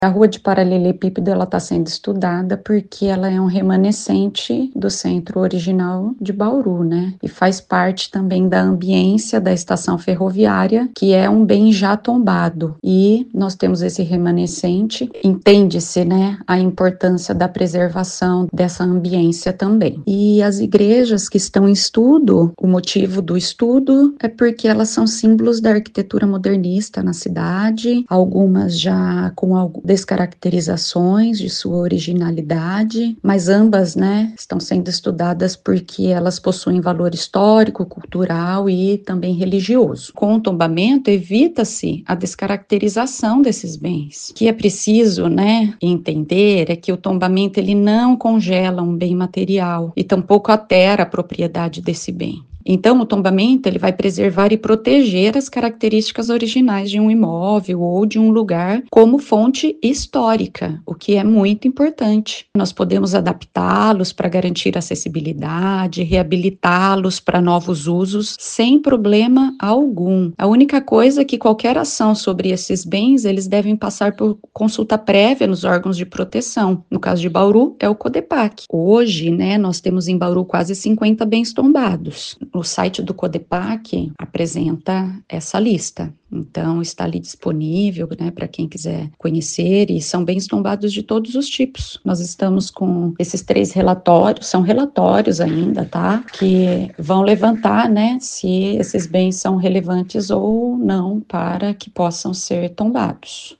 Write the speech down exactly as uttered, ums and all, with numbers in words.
A rua de paralelepípedo ela está sendo estudada porque ela é um remanescente do centro original de Bauru, né? E faz parte também da ambiência da estação ferroviária, que é um bem já tombado. E nós temos esse remanescente, entende-se, né, a importância da preservação dessa ambiência também. E as igrejas que estão em estudo, o motivo do estudo é porque elas são símbolos da arquitetura modernista na cidade, algumas já com algum descaracterizações de sua originalidade, mas ambas, né, estão sendo estudadas porque elas possuem valor histórico, cultural e também religioso. Com o tombamento, evita-se a descaracterização desses bens. O que é preciso, né, entender é que o tombamento ele não congela um bem material e tampouco altera a propriedade desse bem. Então, o tombamento ele vai preservar e proteger as características originais de um imóvel ou de um lugar como fonte histórica, o que é muito importante. Nós podemos adaptá-los para garantir acessibilidade, reabilitá-los para novos usos sem problema algum. A única coisa é que qualquer ação sobre esses bens, eles devem passar por consulta prévia nos órgãos de proteção. No caso de Bauru, é o CODEPAC. Hoje, né, nós temos em Bauru quase cinquenta bens tombados. O site do CODEPAC apresenta essa lista, então está ali disponível, né, para quem quiser conhecer, e são bens tombados de todos os tipos. Nós estamos com esses três relatórios, são relatórios ainda, tá, que vão levantar, né, se esses bens são relevantes ou não para que possam ser tombados.